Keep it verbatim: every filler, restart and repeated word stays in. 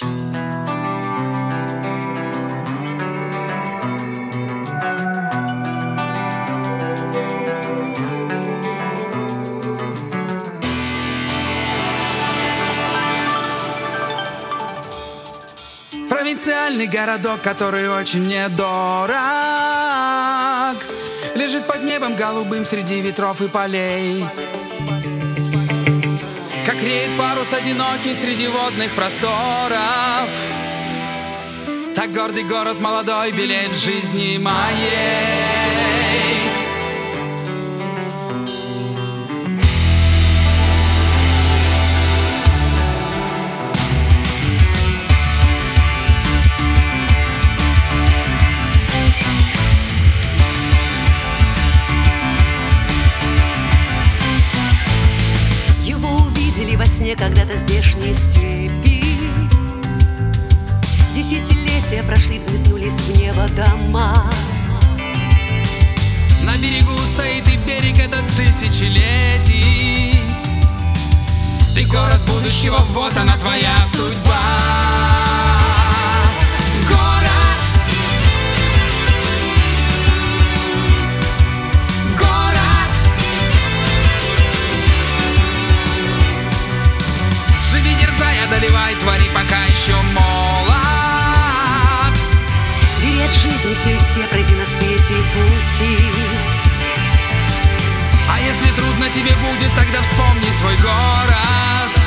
Провинциальный городок, который очень мне дорог, лежит под небом голубым среди ветров и полей. Как реет парус одинокий среди водных просторов, так гордый город молодой белеет в жизни моей. Во сне когда-то здешней степи десятилетия прошли, взметнулись в небо дома. На берегу стоит и берег этот тысячелетий. Ты город будущего, вот она твоя судьба. Доливай, твори, пока еще молод. Бери от жизни все и все, пройди на свете пути. А если трудно тебе будет, тогда вспомни свой город.